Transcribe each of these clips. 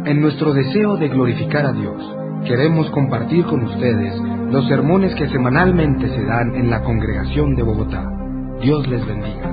En nuestro deseo de glorificar a Dios, queremos compartir con ustedes los sermones que semanalmente se dan en la congregación de Bogotá. Dios les bendiga.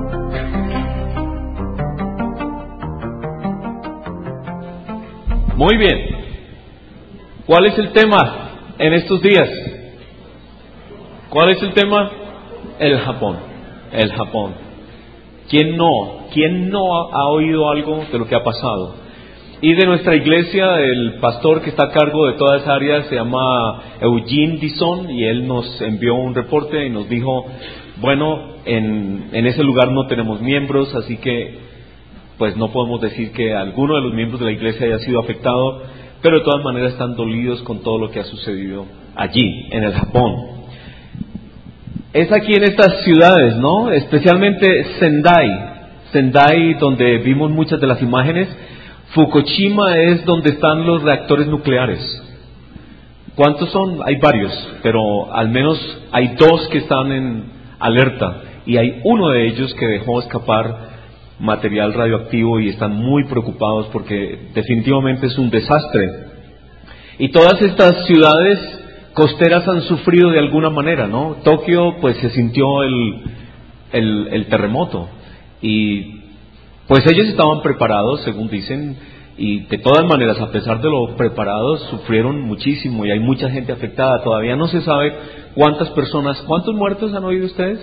Muy bien. ¿Cuál es el tema en estos días? ¿Cuál es el tema? El Japón. El Japón. ¿Quién no ha oído algo de lo que ha pasado? Y de nuestra iglesia, el pastor que está a cargo de toda esa área se llama Eugene Dison, y él nos envió un reporte y nos dijo, bueno, en ese lugar no tenemos miembros, así que pues no podemos decir que alguno de los miembros de la iglesia haya sido afectado, pero de todas maneras están dolidos con todo lo que ha sucedido allí, en el Japón. Es aquí en estas ciudades, ¿no? Especialmente Sendai, donde vimos muchas de las imágenes. Fukushima es donde están los reactores nucleares. ¿Cuántos son? Hay varios, pero al menos hay 2 que están en alerta, y hay uno de ellos que dejó escapar material radioactivo y están muy preocupados porque definitivamente es un desastre. Y todas estas ciudades costeras han sufrido de alguna manera, ¿no? Tokio, pues se sintió el terremoto, y pues ellos estaban preparados, según dicen, y de todas maneras, a pesar de lo preparados, sufrieron muchísimo y hay mucha gente afectada. Todavía no se sabe ¿cuántos muertos han oído ustedes?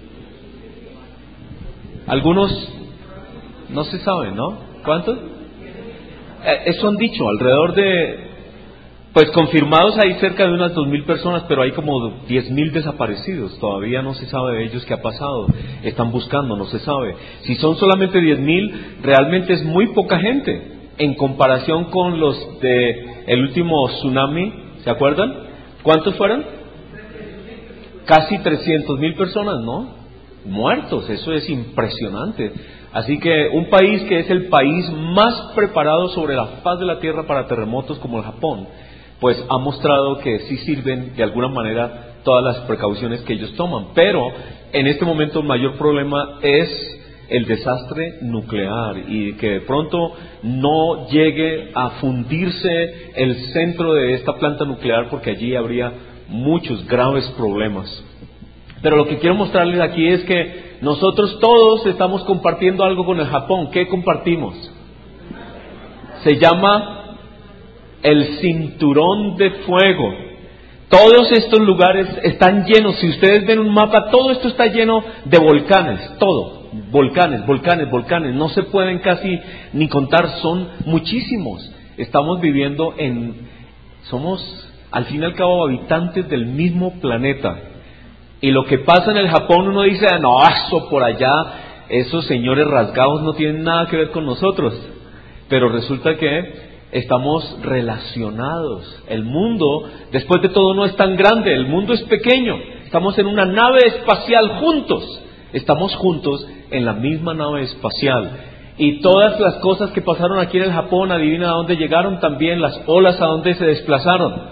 Algunos no se sabe, ¿no? ¿Cuántos? Eso han dicho, alrededor de, pues confirmados hay cerca de unas 2,000 personas, pero hay como 10,000 desaparecidos. Todavía no se sabe de ellos qué ha pasado. Están buscando, no se sabe. Si son solamente 10,000, realmente es muy poca gente en comparación con los de el último tsunami. ¿Se acuerdan? ¿Cuántos fueron? Casi 300,000 personas, ¿no? Muertos. Eso es impresionante. Así que un país que es el país más preparado sobre la faz de la tierra para terremotos, como el Japón, pues ha mostrado que sí sirven de alguna manera todas las precauciones que ellos toman. Pero en este momento el mayor problema es el desastre nuclear, y que de pronto no llegue a fundirse el centro de esta planta nuclear, porque allí habría muchos graves problemas. Pero lo que quiero mostrarles aquí es que nosotros todos estamos compartiendo algo con el Japón. ¿Qué compartimos? Se llama el cinturón de fuego. Todos estos lugares están llenos. Si ustedes ven un mapa, todo esto está lleno de volcanes. Todo, volcanes. No se pueden casi ni contar, son muchísimos. Estamos viviendo somos al fin y al cabo habitantes del mismo planeta. Y lo que pasa en el Japón, uno dice, no, eso por allá, esos señores rasgados no tienen nada que ver con nosotros. Pero resulta que estamos relacionados. El mundo, después de todo, no es tan grande, el mundo es pequeño. Estamos en una nave espacial juntos. Estamos juntos en la misma nave espacial. Y todas las cosas que pasaron aquí en el Japón, adivina a dónde llegaron también, las olas a dónde se desplazaron.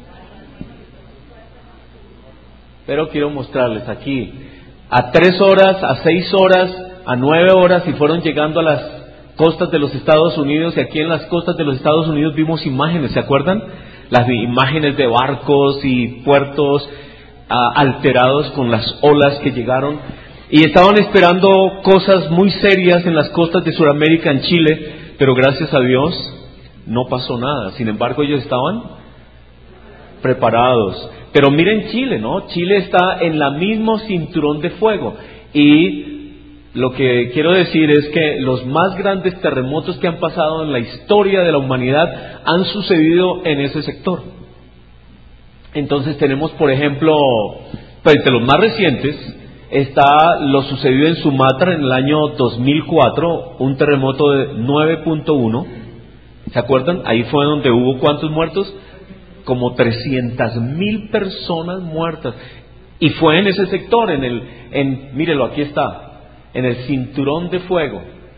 Pero quiero mostrarles aquí, a 3 horas, a 6 horas, a 9 horas, y fueron llegando a las costas de los Estados Unidos, y aquí en las costas de los Estados Unidos vimos imágenes, ¿se acuerdan? Las imágenes de barcos y puertos alterados con las olas que llegaron, y estaban esperando cosas muy serias en las costas de Sudamérica, en Chile, pero gracias a Dios no pasó nada. Sin embargo, ellos estaban preparados. Pero miren Chile, ¿no? Chile está en la mismo cinturón de fuego, y lo que quiero decir es que los más grandes terremotos que han pasado en la historia de la humanidad han sucedido en ese sector. Entonces tenemos, por ejemplo, pues de los más recientes, está lo sucedido en Sumatra en el año 2004, un terremoto de 9.1. ¿Se acuerdan? Ahí fue donde hubo ¿cuántos muertos? Como 300,000 personas muertas. Y fue en ese sector, mírelo, aquí está, en el cinturón de fuego.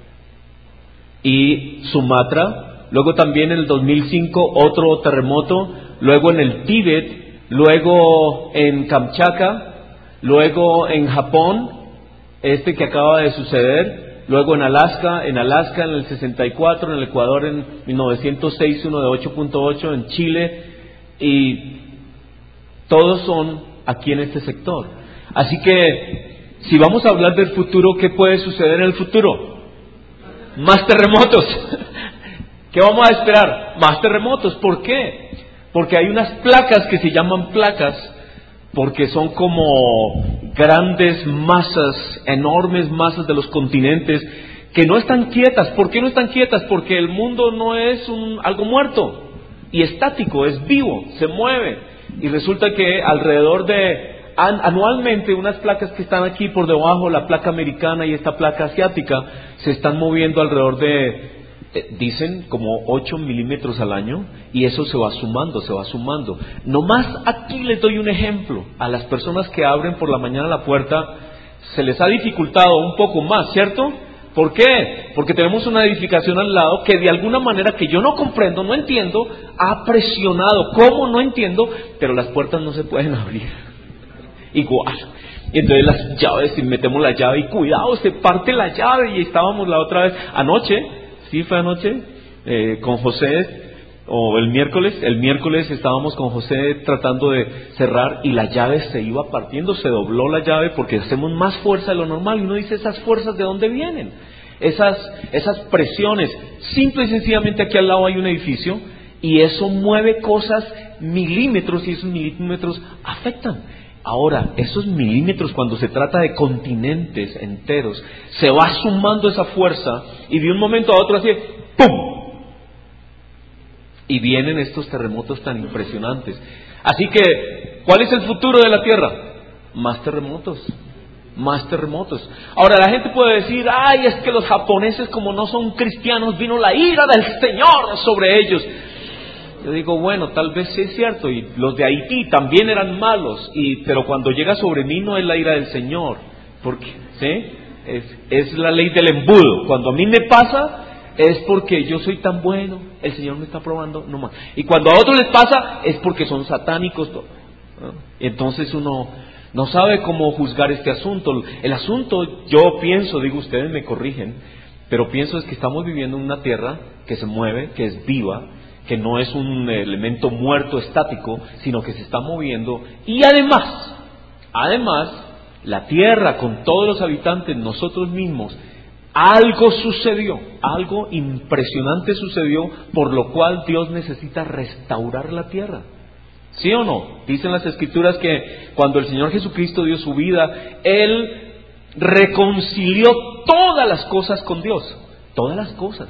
Y Sumatra, luego también en el 2005 otro terremoto, luego en el Tíbet, luego en Kamchatka, luego en Japón, que acaba de suceder, luego en Alaska en el 64, en el Ecuador en 1906 uno de 8.8, en Chile, y todos son aquí en este sector. Así que, si vamos a hablar del futuro, ¿qué puede suceder en el futuro? Más terremotos. ¿Qué vamos a esperar? Más terremotos. ¿Por qué? Porque hay unas placas que se llaman placas, porque son como grandes masas, enormes masas de los continentes, que no están quietas. ¿Por qué no están quietas? Porque el mundo no es algo muerto y estático, es vivo, se mueve. Y resulta que alrededor de anualmente unas placas que están aquí por debajo, la placa americana y esta placa asiática, se están moviendo alrededor de, dicen, como 8 milímetros al año, y eso se va sumando. Nomás aquí les doy un ejemplo. A las personas que abren por la mañana la puerta, se les ha dificultado un poco más, ¿cierto? ¿Por qué? Porque tenemos una edificación al lado que de alguna manera que yo no comprendo, no entiendo, ha presionado. ¿Cómo? No entiendo, pero las puertas no se pueden abrir. Igual. Y entonces las llaves, y metemos la llave, y cuidado, se parte la llave. Y estábamos la otra vez, anoche, sí fue anoche, con José, o el miércoles estábamos con José tratando de cerrar, y la llave se iba partiendo, se dobló la llave porque hacemos más fuerza de lo normal, y uno dice, ¿esas fuerzas de dónde vienen? Esas presiones. Simple y sencillamente aquí al lado hay un edificio, y eso mueve cosas milímetros, y esos milímetros afectan. Ahora, esos milímetros, cuando se trata de continentes enteros, se va sumando esa fuerza, y de un momento a otro así, ¡pum!, y vienen estos terremotos tan impresionantes. Así que, ¿cuál es el futuro de la Tierra? Más terremotos. Ahora, la gente puede decir, ay, es que los japoneses, como no son cristianos, vino la ira del Señor sobre ellos. Yo digo, bueno, tal vez sí es cierto, y los de Haití también eran malos, pero cuando llega sobre mí no es la ira del Señor, porque, ¿sí? Es la ley del embudo. Cuando a mí me pasa, es porque yo soy tan bueno, el Señor me está probando, no más. Y cuando a otros les pasa, es porque son satánicos, ¿no? Entonces uno no sabe cómo juzgar este asunto. El asunto, yo pienso, digo, ustedes me corrigen, pero pienso es que estamos viviendo en una tierra que se mueve, que es viva, que no es un elemento muerto estático, sino que se está moviendo. Y además, la tierra con todos los habitantes, nosotros mismos, algo sucedió, algo impresionante sucedió, por lo cual Dios necesita restaurar la tierra. ¿Sí o no? Dicen las Escrituras que cuando el Señor Jesucristo dio su vida, Él reconcilió todas las cosas con Dios. Todas las cosas.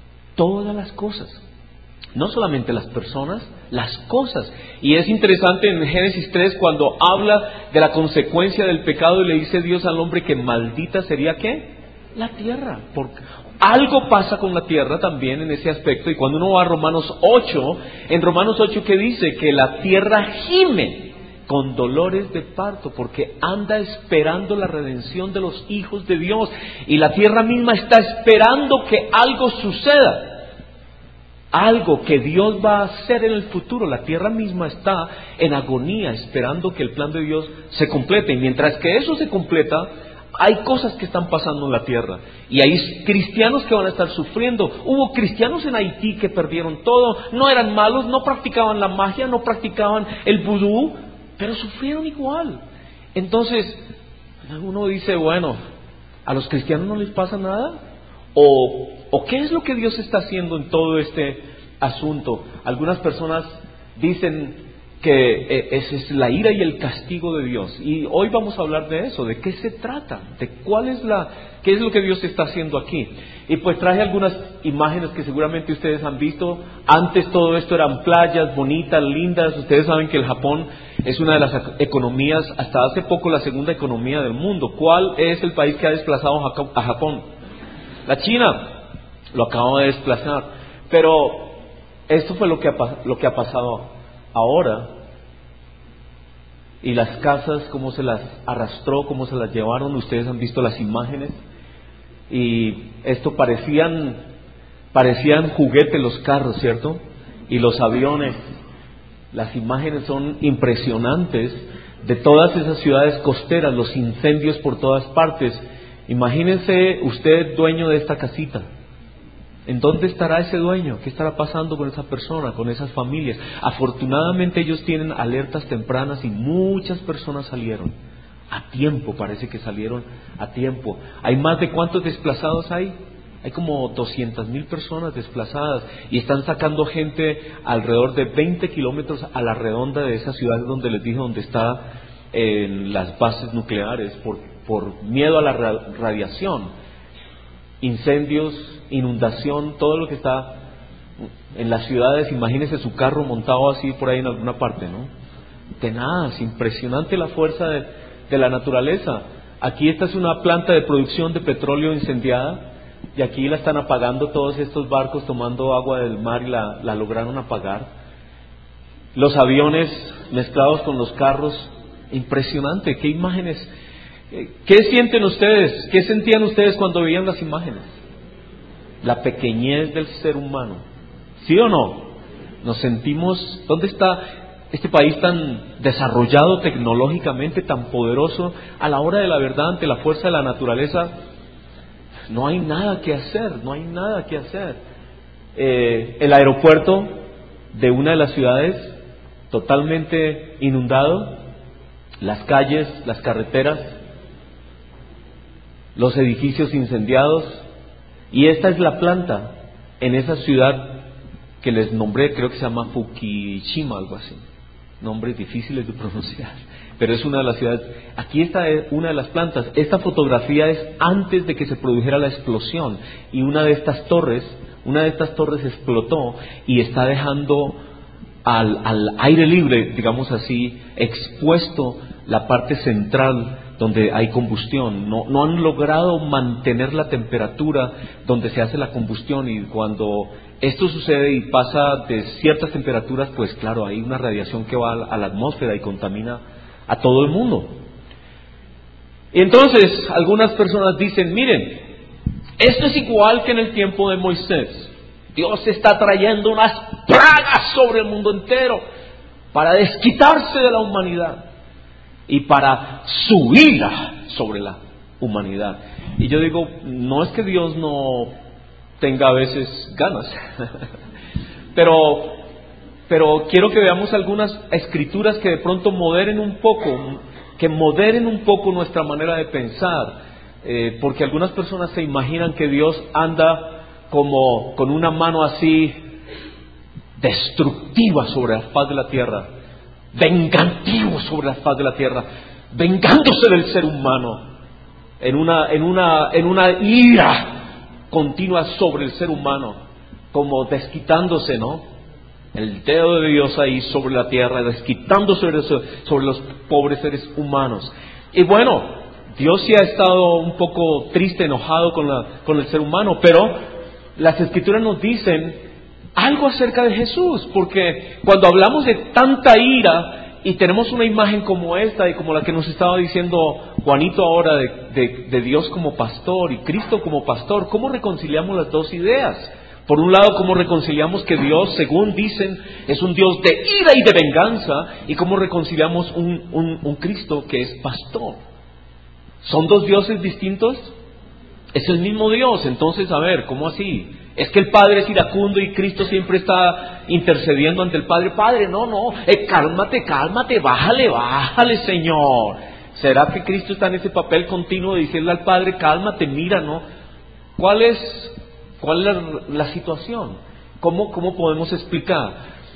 No solamente las personas, las cosas. Y es interesante en Génesis 3 cuando habla de la consecuencia del pecado y le dice Dios al hombre que maldita sería ¿qué? La tierra. Porque algo pasa con la tierra también en ese aspecto. Y cuando uno va a Romanos 8, en Romanos 8 ¿qué dice? Que la tierra gime con dolores de parto porque anda esperando la redención de los hijos de Dios. Y la tierra misma está esperando que algo suceda. Algo que Dios va a hacer en el futuro. La tierra misma está en agonía esperando que el plan de Dios se complete. Y mientras que eso se completa, hay cosas que están pasando en la tierra. Y hay cristianos que van a estar sufriendo. Hubo cristianos en Haití que perdieron todo. No eran malos, no practicaban la magia, no practicaban el vudú, pero sufrieron igual. Entonces, uno dice, bueno, ¿a los cristianos no les pasa nada? ¿O qué es lo que Dios está haciendo en todo este asunto? Algunas personas dicen que esa es la ira y el castigo de Dios. Y hoy vamos a hablar de eso, de qué se trata, de qué es lo que Dios está haciendo aquí. Y pues traje algunas imágenes que seguramente ustedes han visto. Antes todo esto eran playas bonitas, lindas. Ustedes saben que el Japón es una de las economías, hasta hace poco la segunda economía del mundo. ¿Cuál es el país que ha desplazado a Japón? La China. Lo acabo de desplazar. Pero esto fue lo que ha pasado ahora. Y las casas, cómo se las arrastró, cómo se las llevaron. Ustedes han visto las imágenes. Y esto parecían juguetes los carros, ¿cierto? Y los aviones. Las imágenes son impresionantes de todas esas ciudades costeras, los incendios por todas partes. Imagínense usted dueño de esta casita. ¿En dónde estará ese dueño? ¿Qué estará pasando con esa persona, con esas familias? Afortunadamente ellos tienen alertas tempranas y muchas personas salieron a tiempo, parece que salieron a tiempo. ¿Hay más de cuántos desplazados hay? Hay como 200,000 personas desplazadas y están sacando gente alrededor de 20 kilómetros a la redonda de esa ciudad donde les dije, donde está las bases nucleares, por miedo a la radiación, incendios, inundación, todo lo que está en las ciudades. Imagínese su carro montado así por ahí en alguna parte, ¿no? Tenaz, impresionante la fuerza de la naturaleza. Aquí esta es una planta de producción de petróleo incendiada y aquí la están apagando todos estos barcos tomando agua del mar y la lograron apagar. Los aviones mezclados con los carros, impresionante. ¿Qué imágenes? ¿Qué sienten ustedes? ¿Qué sentían ustedes cuando veían las imágenes? La pequeñez del ser humano, ¿sí o no? Nos sentimos, ¿dónde está este país tan desarrollado tecnológicamente, tan poderoso? A la hora de la verdad, ante la fuerza de la naturaleza, no hay nada que hacer, no hay nada que hacer. El aeropuerto de una de las ciudades totalmente inundado, las calles, las carreteras, los edificios incendiados. Y esta es la planta en esa ciudad que les nombré, creo que se llama Fukushima, algo así. Nombres difíciles de pronunciar, pero es una de las ciudades. Aquí está una de las plantas. Esta fotografía es antes de que se produjera la explosión y una de estas torres explotó y está dejando al aire libre, digamos así, expuesto la parte central donde hay combustión. No han logrado mantener la temperatura donde se hace la combustión, y cuando esto sucede y pasa de ciertas temperaturas, pues claro, hay una radiación que va a la atmósfera y contamina a todo el mundo. Y entonces algunas personas dicen, miren, esto es igual que en el tiempo de Moisés. Dios está trayendo unas plagas sobre el mundo entero para desquitarse de la humanidad y para su ira sobre la humanidad. Y yo digo, no es que Dios no tenga a veces ganas, pero quiero que veamos algunas escrituras que de pronto moderen un poco nuestra manera de pensar, porque algunas personas se imaginan que Dios anda como con una mano así destructiva sobre la faz de la tierra, vengativo sobre la faz de la tierra, vengándose del ser humano en una ira continua sobre el ser humano, como desquitándose, ¿no? El dedo de Dios ahí sobre la tierra, desquitándose sobre los pobres seres humanos. Y bueno, Dios sí ha estado un poco triste, enojado con el ser humano, pero las Escrituras nos dicen algo acerca de Jesús, porque cuando hablamos de tanta ira y tenemos una imagen como esta y como la que nos estaba diciendo Juanito ahora de Dios como pastor y Cristo como pastor, ¿cómo reconciliamos las dos ideas? Por un lado, ¿cómo reconciliamos que Dios, según dicen, es un Dios de ira y de venganza? ¿Y cómo reconciliamos un Cristo que es pastor? ¿Son dos dioses distintos? Es el mismo Dios. Entonces, a ver, ¿cómo así? ¿Es que el Padre es iracundo y Cristo siempre está intercediendo ante el Padre? Padre, no, cálmate, bájale, Señor. ¿Será que Cristo está en ese papel continuo de decirle al Padre, cálmate, mira, no? ¿Cuál es la situación? ¿Cómo podemos explicar?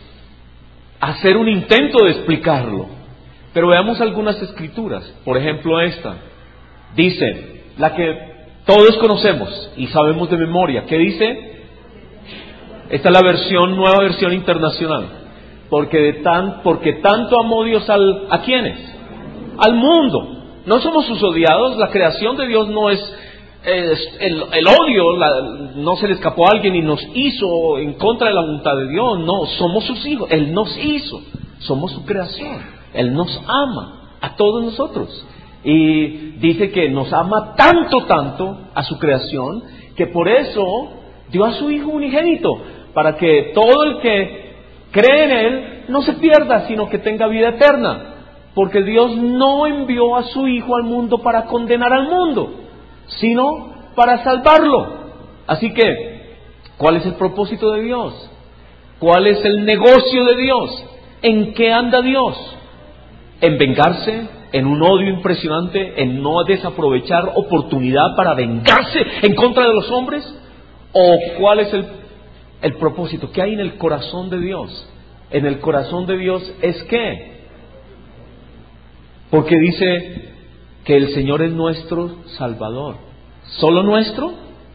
Hacer un intento de explicarlo. Pero veamos algunas escrituras. Por ejemplo, esta. Dice, la que todos conocemos y sabemos de memoria. ¿Qué dice? Esta es la nueva versión internacional. Porque tanto amó Dios ¿a quiénes? Al mundo. No somos sus odiados. La creación de Dios no es el odio, no se le escapó a alguien y nos hizo en contra de la voluntad de Dios. No, somos sus hijos. Él nos hizo. Somos su creación. Él nos ama a todos nosotros. Y dice que nos ama tanto a su creación, que por eso dio a su Hijo unigénito, para que todo el que cree en Él no se pierda, sino que tenga vida eterna. Porque Dios no envió a su Hijo al mundo para condenar al mundo, sino para salvarlo. Así que, ¿cuál es el propósito de Dios? ¿Cuál es el negocio de Dios? ¿En qué anda Dios? ¿En vengarse? ¿En un odio impresionante? ¿En no desaprovechar oportunidad para vengarse en contra de los hombres? ¿O cuál es el propósito? ¿Qué hay en el corazón de Dios? En el corazón de Dios es ¿qué? Porque dice que el Señor es nuestro Salvador. ¿Solo nuestro?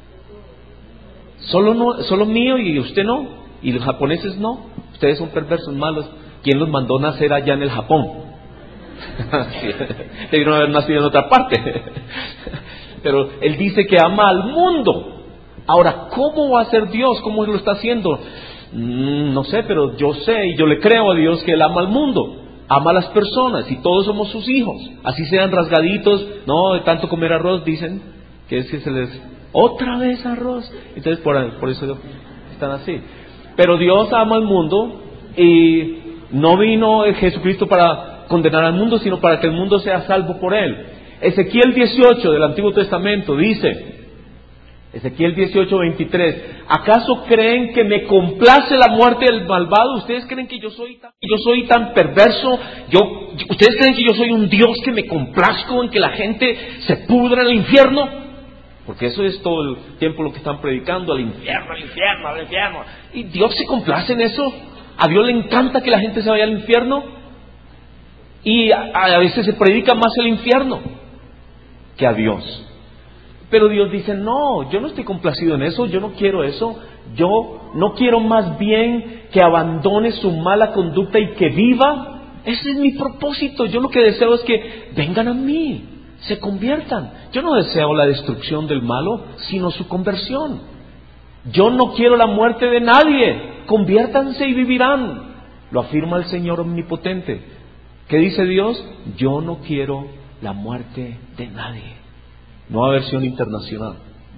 ¿Solo mío y usted no? ¿Y los japoneses no? Ustedes son perversos, malos. ¿Quién los mandó nacer allá en el Japón? Debieron haber nacido en otra parte. Pero Él dice que ama al mundo. Ahora, ¿cómo va a ser Dios? ¿Cómo lo está haciendo? No sé, pero yo sé y yo le creo a Dios que Él ama al mundo. Ama a las personas y todos somos sus hijos. Así sean rasgaditos, no de tanto comer arroz, dicen que es que se les... Otra vez arroz. Entonces por eso están así. Pero Dios ama al mundo y no vino Jesucristo para condenar al mundo, sino para que el mundo sea salvo por Él. Ezequiel 18 del Antiguo Testamento dice, Ezequiel 18:23, ¿acaso creen que me complace la muerte del malvado? ¿Ustedes creen que yo soy tan perverso? ¿Ustedes creen que yo soy un Dios que me complazco en que la gente se pudra en el infierno? Porque eso es todo el tiempo lo que están predicando, al infierno, al infierno, al infierno. ¿Y Dios se complace en eso? ¿A Dios le encanta que la gente se vaya al infierno? Y a veces se predica más el infierno que a Dios. Pero Dios dice, no, yo no estoy complacido en eso, yo no quiero eso. Yo no quiero más bien que abandone su mala conducta y que viva. Ese es mi propósito. Yo lo que deseo es que vengan a mí, se conviertan. Yo no deseo la destrucción del malo, sino su conversión. Yo no quiero la muerte de nadie. Conviértanse y vivirán. Lo afirma el Señor omnipotente. ¿Qué dice Dios? Yo no quiero la muerte de nadie. Nueva versión internacional.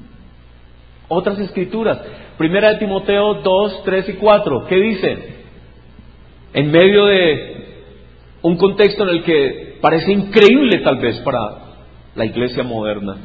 Otras escrituras. Primera de Timoteo 2, 3 y 4. ¿Qué dice? En medio de un contexto en el que parece increíble tal vez para la iglesia moderna,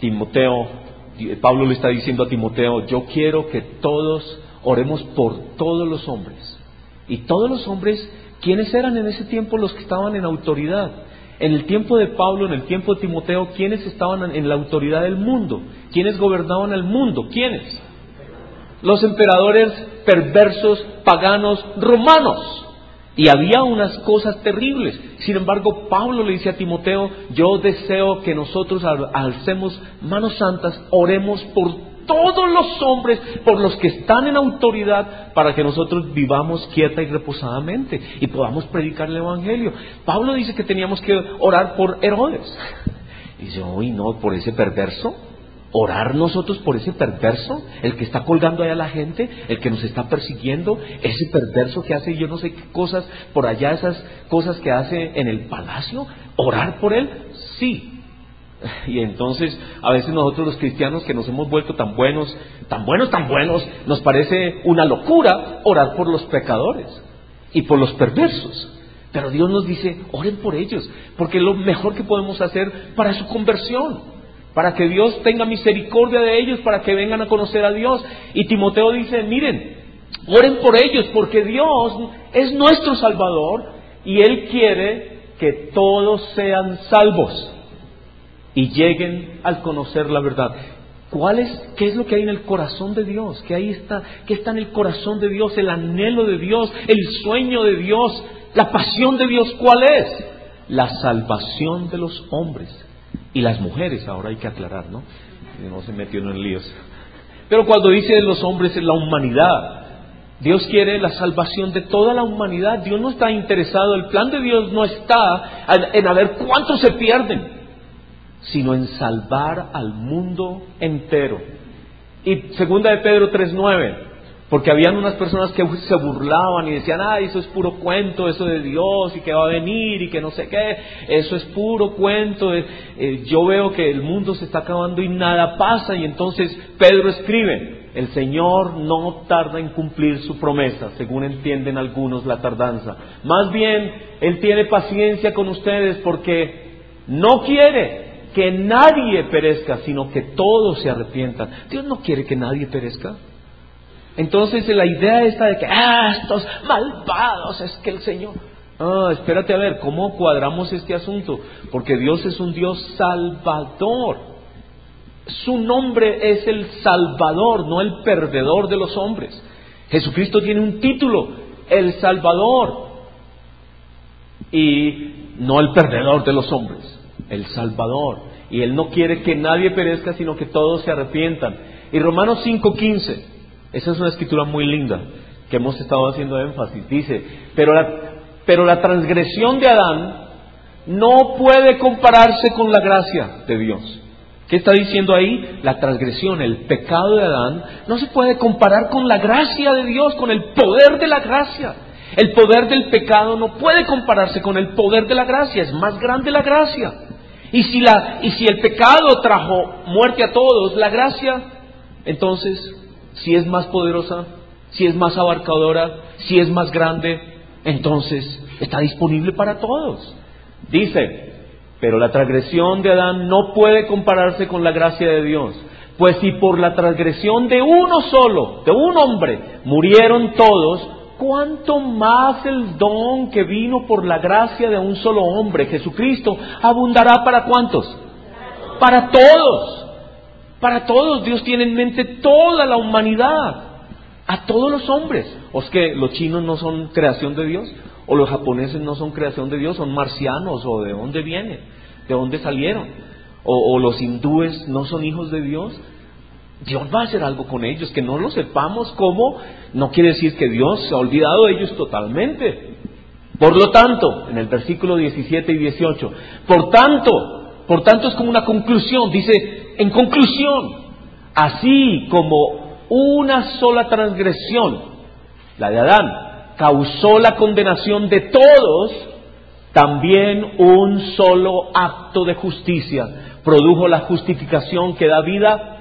Pablo le está diciendo a Timoteo, yo quiero que todos oremos por todos los hombres. Y todos los hombres, ¿quiénes eran en ese tiempo los que estaban en autoridad? En el tiempo de Pablo, en el tiempo de Timoteo, ¿quiénes estaban en la autoridad del mundo? ¿Quiénes gobernaban el mundo? ¿Quiénes? Los emperadores perversos, paganos, romanos. Y había unas cosas terribles. Sin embargo, Pablo le dice a Timoteo, yo deseo que nosotros alcemos manos santas, oremos por todos los hombres, por los que están en autoridad, para que nosotros vivamos quieta y reposadamente y podamos predicar el Evangelio. Pablo dice que teníamos que orar por Herodes. Y dice, uy, no, por ese perverso. Orar nosotros por ese perverso, el que está colgando ahí a la gente, el que nos está persiguiendo, ese perverso que hace yo no sé qué cosas por allá, esas cosas que hace en el palacio. Orar por él, sí. Y entonces a veces nosotros los cristianos que nos hemos vuelto tan buenos, nos parece una locura orar por los pecadores y por los perversos. Pero Dios nos dice, oren por ellos, porque es lo mejor que podemos hacer para su conversión, para que Dios tenga misericordia de ellos, para que vengan a conocer a Dios. Y Timoteo dice, miren, oren por ellos, porque Dios es nuestro Salvador y Él quiere que todos sean salvos y lleguen al conocer la verdad. ¿Qué es lo que hay en el corazón de Dios? ¿Qué está en el corazón de Dios? El anhelo de Dios, el sueño de Dios, la pasión de Dios, ¿cuál es? La salvación de los hombres y las mujeres, ahora hay que aclarar, ¿no? No se metió en líos. Pero cuando dice de los hombres es la humanidad. Dios quiere la salvación de toda la humanidad. Dios no está interesado, el plan de Dios no está en a ver cuántos se pierden, sino en salvar al mundo entero. Y segunda de Pedro 3:9, porque habían unas personas que se burlaban y decían, eso es puro cuento, eso de Dios y que va a venir y que no sé qué, eso es puro cuento, yo veo que el mundo se está acabando y nada pasa. Y entonces Pedro escribe, el Señor no tarda en cumplir su promesa, según entienden algunos la tardanza. Más bien, Él tiene paciencia con ustedes porque no quiere que nadie perezca, sino que todos se arrepientan. Dios no quiere que nadie perezca. Entonces la idea esta de que, estos malvados, es que el Señor... espérate a ver, ¿cómo cuadramos este asunto? Porque Dios es un Dios salvador. Su nombre es el Salvador, no el perdedor de los hombres. Jesucristo tiene un título, el Salvador, y no el perdedor de los hombres, el Salvador. Y Él no quiere que nadie perezca, sino que todos se arrepientan. Y Romanos 5:15, esa es una escritura muy linda, que hemos estado haciendo énfasis. Dice, pero la transgresión de Adán no puede compararse con la gracia de Dios. ¿Qué está diciendo ahí? La transgresión, el pecado de Adán, no se puede comparar con la gracia de Dios, con el poder de la gracia. El poder del pecado no puede compararse con el poder de la gracia, es más grande la gracia. Y si el pecado trajo muerte a todos, la gracia, entonces, si es más poderosa, si es más abarcadora, si es más grande, entonces está disponible para todos. Dice, pero la transgresión de Adán no puede compararse con la gracia de Dios. Pues si por la transgresión de uno solo, de un hombre, murieron todos, ¿cuánto más el don que vino por la gracia de un solo hombre, Jesucristo, abundará para cuántos? Para todos. Para todos. Dios tiene en mente toda la humanidad, a todos los hombres. ¿O es que los chinos no son creación de Dios? ¿O los japoneses no son creación de Dios? ¿Son marcianos? ¿O de dónde vienen? ¿De dónde salieron? ¿O los hindúes no son hijos de Dios? Dios va a hacer algo con ellos. Que no lo sepamos cómo, no quiere decir que Dios se ha olvidado de ellos totalmente. Por lo tanto, en el versículo 17 y 18, por tanto es como una conclusión. Dice, en conclusión, así como una sola transgresión, la de Adán, causó la condenación de todos, también un solo acto de justicia produjo la justificación que da vida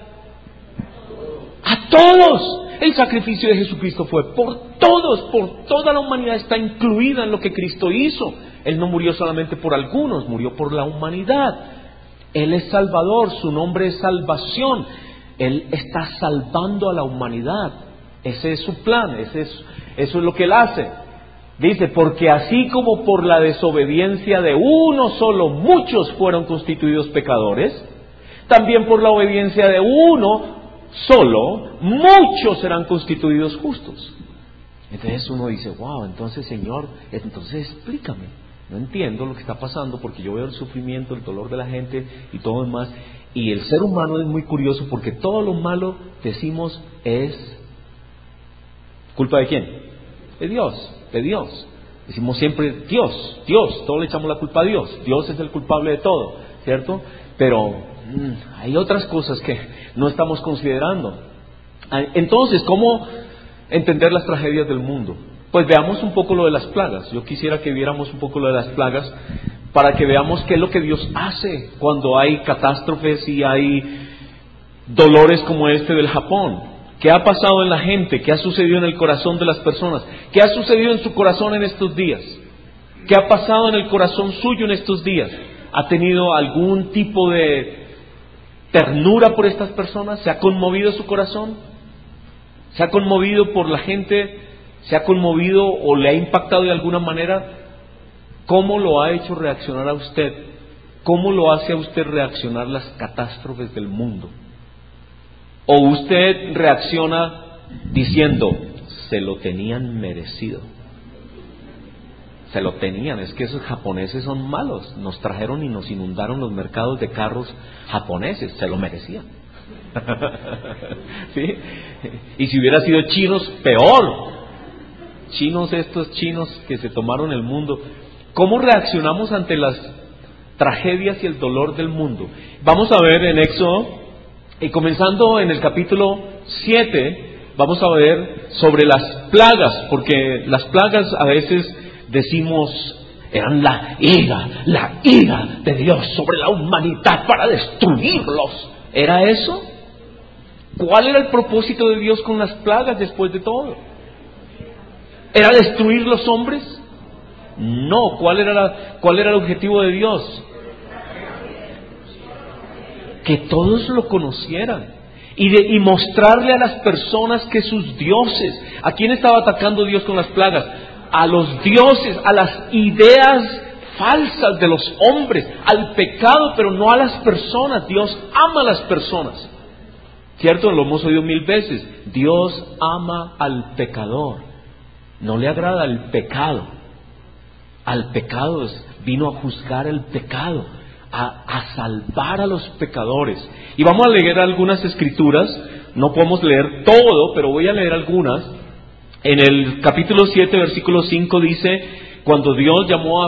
a todos. El sacrificio de Jesucristo fue por todos, por toda la humanidad, está incluida en lo que Cristo hizo. Él no murió solamente por algunos, murió por la humanidad. Él es Salvador, su nombre es salvación. Él está salvando a la humanidad. Ese es su plan, eso es lo que Él hace. Dice, porque así como por la desobediencia de uno solo muchos fueron constituidos pecadores, también por la obediencia de uno solo muchos serán constituidos justos. Entonces uno dice, wow, entonces Señor, entonces explícame. No entiendo lo que está pasando porque yo veo el sufrimiento, el dolor de la gente y todo lo demás. Y el ser humano es muy curioso porque todo lo malo, decimos, es ¿culpa de quién? De Dios, de Dios. Decimos siempre Dios, todos le echamos la culpa a Dios. Dios es el culpable de todo, ¿cierto? Pero hay otras cosas que no estamos considerando. Entonces, ¿cómo entender las tragedias del mundo? Pues veamos un poco lo de las plagas. Yo quisiera que viéramos un poco lo de las plagas para que veamos qué es lo que Dios hace cuando hay catástrofes y hay dolores como este del Japón. ¿Qué ha pasado en la gente? ¿Qué ha sucedido en el corazón de las personas? ¿Qué ha sucedido en su corazón en estos días? ¿Qué ha pasado en el corazón suyo en estos días? ¿Ha tenido algún tipo de ternura por estas personas? ¿Se ha conmovido su corazón? ¿Se ha conmovido por la gente? ¿Se ha conmovido o le ha impactado de alguna manera? ¿Cómo lo ha hecho reaccionar a usted? ¿Cómo lo hace a usted reaccionar las catástrofes del mundo? ¿O usted reacciona diciendo, se lo tenían merecido? Se lo tenían, es que esos japoneses son malos, nos trajeron y nos inundaron los mercados de carros japoneses, se lo merecían. ¿Sí? Y si hubiera sido chinos, peor. Estos chinos que se tomaron el mundo. ¿Cómo reaccionamos ante las tragedias y el dolor del mundo? Vamos a ver en Éxodo, y comenzando en el capítulo 7, vamos a ver sobre las plagas, porque las plagas a veces decimos eran la ira de Dios sobre la humanidad para destruirlos. ¿Era eso? ¿Cuál era el propósito de Dios con las plagas después de todo? ¿Era destruir los hombres? No. ¿Cuál era el objetivo de Dios? que todos lo conocieran. Y mostrarle a las personas que sus dioses, ¿a quién estaba atacando Dios con las plagas? A los dioses, a las ideas falsas de los hombres, al pecado, pero no a las personas. Dios ama a las personas. ¿Cierto? Lo hemos oído 1000 veces. Dios ama al pecador. No le agrada el pecado. Al pecado vino a juzgar el pecado, a salvar a los pecadores. Y vamos a leer algunas escrituras. No podemos leer todo, pero voy a leer algunas. En el capítulo 7, versículo 5 dice: cuando Dios llamó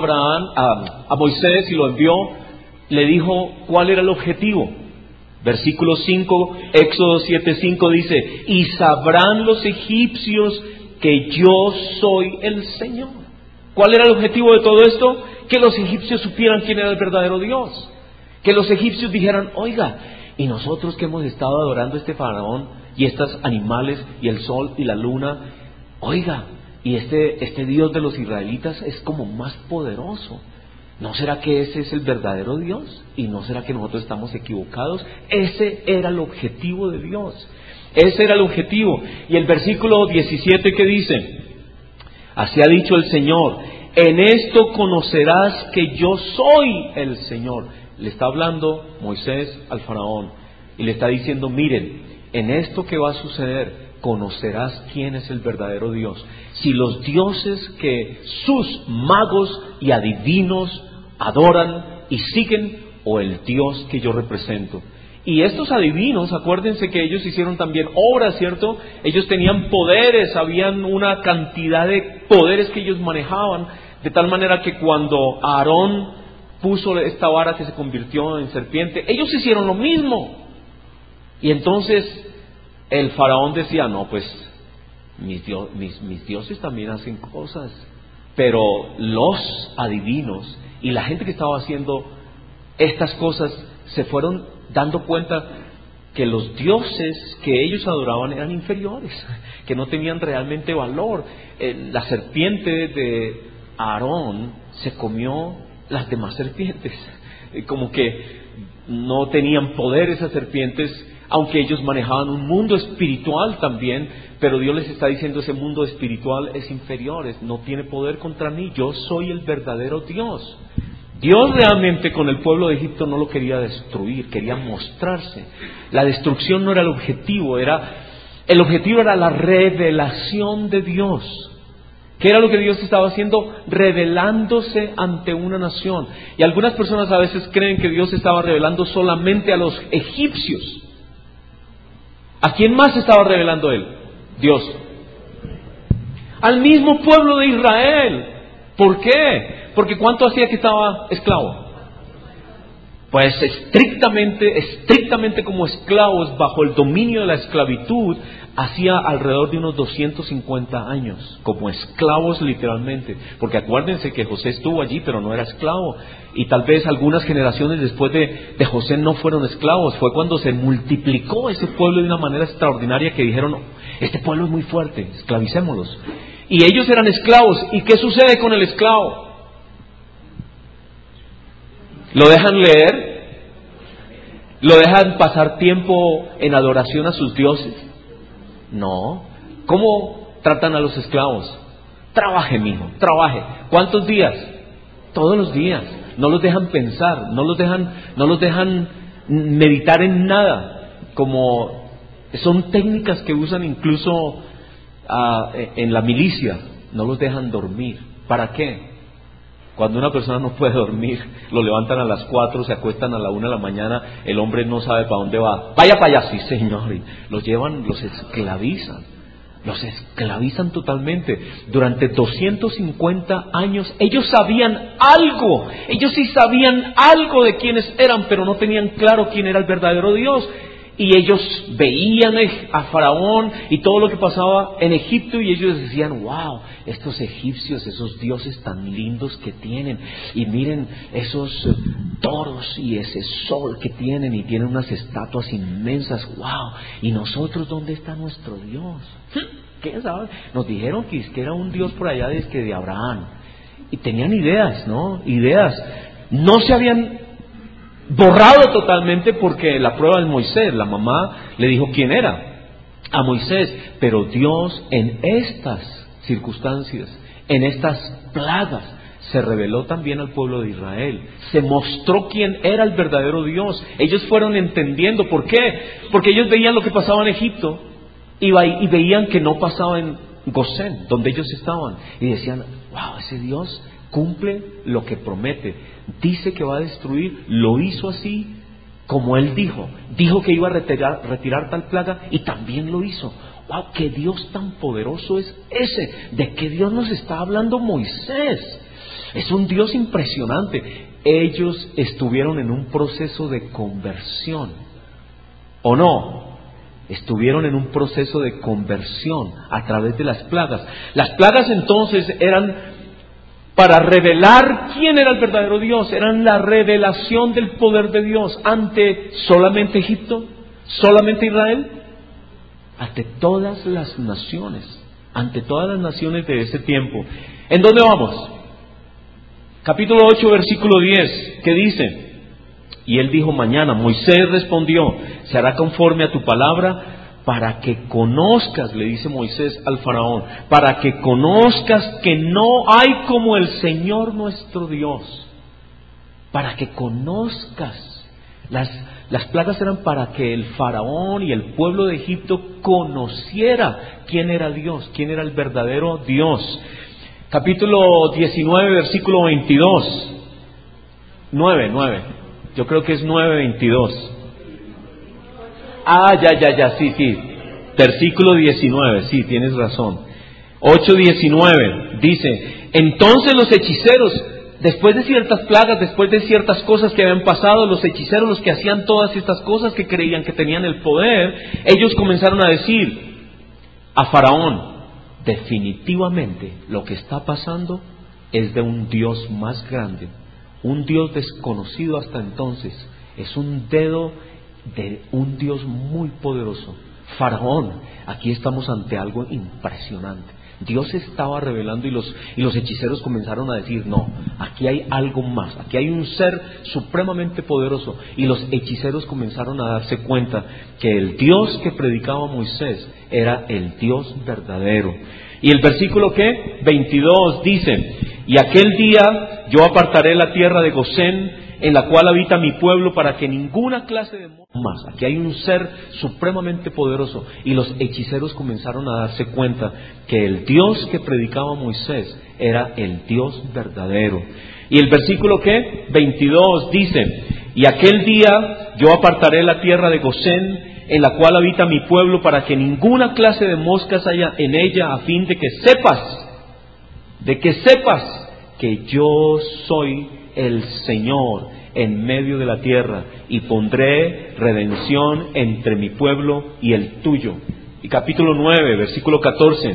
a Moisés y lo envió, le dijo cuál era el objetivo. Versículo 5, Éxodo 7:5 dice: y sabrán los egipcios que yo soy el Señor. ¿Cuál era el objetivo de todo esto? Que los egipcios supieran quién era el verdadero Dios. Que los egipcios dijeran: oiga, y nosotros que hemos estado adorando a este faraón y estos animales y el sol y la luna, oiga, y este Dios de los israelitas es como más poderoso. ¿No será que ese es el verdadero Dios? ¿Y no será que nosotros estamos equivocados? Ese era el objetivo de Dios. Ese era el objetivo. Y el versículo 17 que dice: así ha dicho el Señor, en esto conocerás que yo soy el Señor. Le está hablando Moisés al faraón y le está diciendo: miren, en esto que va a suceder, conocerás quién es el verdadero Dios. Si los dioses que sus magos y adivinos adoran y siguen, o el Dios que yo represento. Y estos adivinos, acuérdense que ellos hicieron también obras, ¿cierto? Ellos tenían poderes, habían una cantidad de poderes que ellos manejaban, de tal manera que cuando Aarón puso esta vara que se convirtió en serpiente, ellos hicieron lo mismo. Y entonces el faraón decía: no, pues mis dioses también hacen cosas. Pero los adivinos y la gente que estaba haciendo estas cosas se fueron dando cuenta que los dioses que ellos adoraban eran inferiores, que no tenían realmente valor. La serpiente de Aarón se comió las demás serpientes, como que no tenían poder esas serpientes, aunque ellos manejaban un mundo espiritual también, pero Dios les está diciendo: ese mundo espiritual es inferior, no tiene poder contra mí, yo soy el verdadero Dios. Dios realmente con el pueblo de Egipto no lo quería destruir, quería mostrarse. La destrucción no era el objetivo, el objetivo era la revelación de Dios. ¿Qué era lo que Dios estaba haciendo? Revelándose ante una nación. Y algunas personas a veces creen que Dios estaba revelando solamente a los egipcios. ¿A quién más estaba revelando Él? Dios. Al mismo pueblo de Israel. ¿Por qué? Porque ¿cuánto hacía que estaba esclavo? Pues estrictamente como esclavos, bajo el dominio de la esclavitud, hacía alrededor de unos 250 años, como esclavos literalmente. Porque acuérdense que José estuvo allí, pero no era esclavo. Y tal vez algunas generaciones después de José no fueron esclavos. Fue cuando se multiplicó ese pueblo de una manera extraordinaria que dijeron: este pueblo es muy fuerte, esclavicémoslos. Y ellos eran esclavos. ¿Y qué sucede con el esclavo? ¿Lo dejan leer? ¿Lo dejan pasar tiempo en adoración a sus dioses? No. ¿Cómo tratan a los esclavos? Trabaje, mijo, trabaje. ¿Cuántos días? Todos los días. No los dejan pensar, no los dejan meditar en nada. Como son técnicas que usan incluso en la milicia. No los dejan dormir. ¿Para qué? Cuando una persona no puede dormir, lo levantan a las 4, se acuestan a la 1 de la mañana, el hombre no sabe para dónde va. Vaya para allá, sí señor. Y los llevan, los esclavizan totalmente. Durante 250 años ellos sabían algo, ellos sí sabían algo de quiénes eran, pero no tenían claro quién era el verdadero Dios. Y ellos veían a Faraón y todo lo que pasaba en Egipto, y ellos decían: wow, estos egipcios, esos dioses tan lindos que tienen, y miren esos toros y ese sol que tienen, y tienen unas estatuas inmensas. Wow, y nosotros, ¿dónde está nuestro Dios? ¿Qué sabe? Nos dijeron que era un Dios por allá de Abraham, y tenían ideas, ¿no? Ideas. No se habían borrado totalmente, porque la prueba es Moisés. La mamá le dijo quién era a Moisés, pero Dios en estas circunstancias, en estas plagas, se reveló también al pueblo de Israel, se mostró quién era el verdadero Dios. Ellos fueron entendiendo. ¿Por qué? Porque ellos veían lo que pasaba en Egipto y veían que no pasaba en Gosén, donde ellos estaban, y decían: wow, ese Dios cumple lo que promete, dice que va a destruir, lo hizo así como Él dijo que iba a retirar tal plaga, y también lo hizo. Wow, qué Dios tan poderoso es ese. ¿De qué Dios nos está hablando Moisés? Es un Dios impresionante. Ellos estuvieron en un proceso de conversión, ¿o no? Estuvieron en un proceso de conversión a través de las plagas. Las plagas entonces eran para revelar quién era el verdadero Dios. Eran la revelación del poder de Dios ante solamente Egipto, solamente Israel, ante todas las naciones, de ese tiempo. ¿En dónde vamos? Capítulo 8, versículo 10, ¿qué dice? Y él dijo: mañana. Moisés respondió: se hará conforme a tu palabra, para que conozcas, le dice Moisés al faraón, para que conozcas que no hay como el Señor nuestro Dios. Para que conozcas. Las plagas eran para que el faraón y el pueblo de Egipto conociera quién era Dios, quién era el verdadero Dios. Capítulo 19, versículo 22. 9. Yo creo que es 9:22. Ya, sí. Versículo 19, sí, tienes razón. 8:19 dice: entonces los hechiceros, después de ciertas plagas, después de ciertas cosas que habían pasado, los hechiceros, los que hacían todas estas cosas, que creían que tenían el poder, ellos comenzaron a decir a Faraón: definitivamente lo que está pasando es de un Dios más grande, un Dios desconocido hasta entonces, es un dedo de un Dios muy poderoso. Faraón, aquí estamos ante algo impresionante. Dios se estaba revelando, y los hechiceros comenzaron a decir: no, aquí hay algo más, aquí hay un ser supremamente poderoso. Y los hechiceros comenzaron a darse cuenta que el Dios que predicaba Moisés era el Dios verdadero. Y el versículo 22 dice: y aquel día yo apartaré la tierra de Gosén, en la cual habita mi pueblo, para que ninguna clase de más. Aquí hay un ser supremamente poderoso, y los hechiceros comenzaron a darse cuenta que el Dios que predicaba Moisés era el Dios verdadero. Y el versículo 22 dice: y aquel día yo apartaré la tierra de Gosén, en la cual habita mi pueblo, para que ninguna clase de moscas haya en ella, a fin de que sepas que yo soy el Señor en medio de la tierra, y pondré redención entre mi pueblo y el tuyo. Y capítulo 9, versículo 14